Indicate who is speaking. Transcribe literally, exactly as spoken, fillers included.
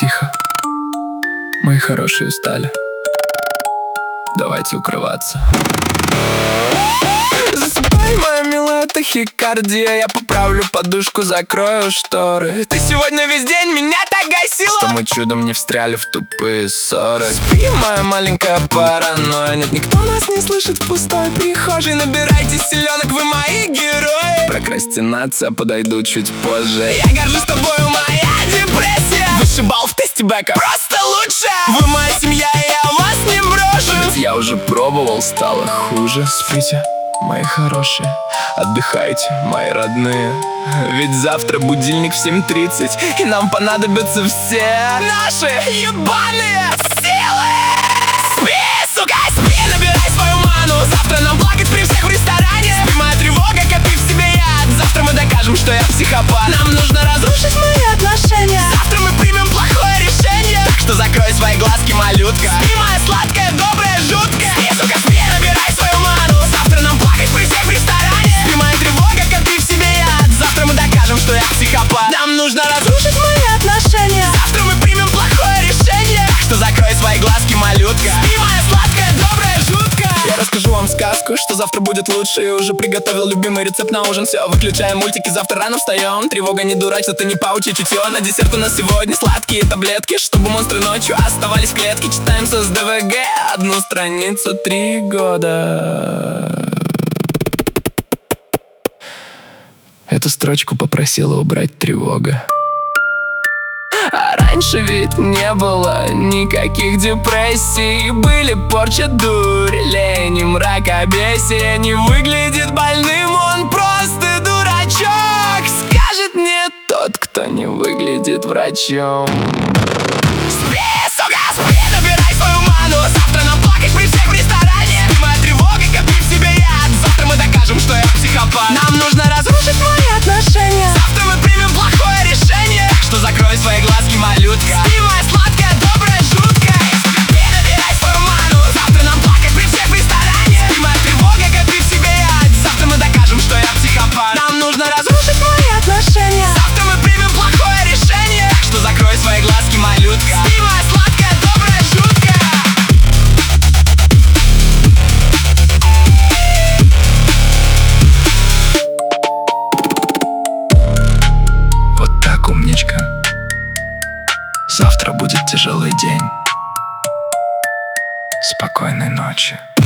Speaker 1: Тихо, мои хорошие устали. Давайте укрываться. Засыпай, моя милая, тахикардия. Я поправлю подушку, закрою шторы. Ты сегодня весь день меня так гасила, что мы чудом не встряли в тупые ссоры. Спи, моя маленькая паранойя. Нет, никто нас не слышит в пустой прихожей. Набирайте силенок, вы мои герои. Прокрастинация, подойду чуть позже. Я горжусь тобою, моя депрессия. Вышибал в тесте бэка, просто лучше. Вы моя семья, и я вас не брошу. Ведь я уже пробовал, стало хуже. Спите, мои хорошие, отдыхайте, мои родные. Ведь завтра будильник в семь тридцать, и нам понадобятся все наши ебаные силы. Спи, сука, спи, набирай свою ману. Завтра нам плакать при всех в ресторане. Спи, моя тревога, копи в себе яд. Завтра мы докажем, что я психопат. Нам нужно разрушить мои отношения. Завтра мы примем плохое решение. Так что закрой свои глазки, малютка. Спи, моя сладкая, добрая, жуткая. Спи, сука, спи, набирай свою ману. Завтра нам плакать при всех в ресторане. Спи, моя тревога, копи в себе яд. Завтра мы докажем, что я психопат. Нам нужно разрушить мои отношения. Завтра мы примем плохое решение. Так что закрой свои глазки, малютка. Спи, моя сладкая, добрая, жуткая. Я расскажу вам сказку, что завтра будет лучше. И уже приготовил любимый рецепт на ужин. Все, выключаем мультики, завтра рано встаем. Тревога, не дурачь, это не паучье чутье. На десерт у нас сегодня сладкие таблетки, чтобы монстры ночью оставались в клетке. Читаем с СДВГ одну страницу три года. Эту строчку попросила убрать тревога. А раньше ведь не было никаких депрессий. Были порча, дурь, лень и мракобесие. Не выглядит больным, он просто дурачок. Скажет мне тот, кто не выглядит врачом. Спи, сука, спи, набирай свою ману. Завтра нам плакать при всех в ресторане. Спи, моя тревога, копи в себе яд. Завтра мы докажем, что я психопат. Нам нужно разрушить мои отношения. Завтра мы примем плохое решение. Так что закрой свои глазки, малютка. Спи, моя сладкая, добрая, жуткая. Спи, набирай свою ману. Завтра нам плакать при всех в ресторане. Спи, моя тревога, копи в себе яд. Завтра мы докажем, что я психопат. Нам нужно разрушить мои отношения. Завтра мы примем плохое решение. Так что закрой свои глазки, малютка. Спи, моя сладкая, добрая, жуткая. Вот так, умничка. Завтра будет тяжелый день. Спокойной ночи.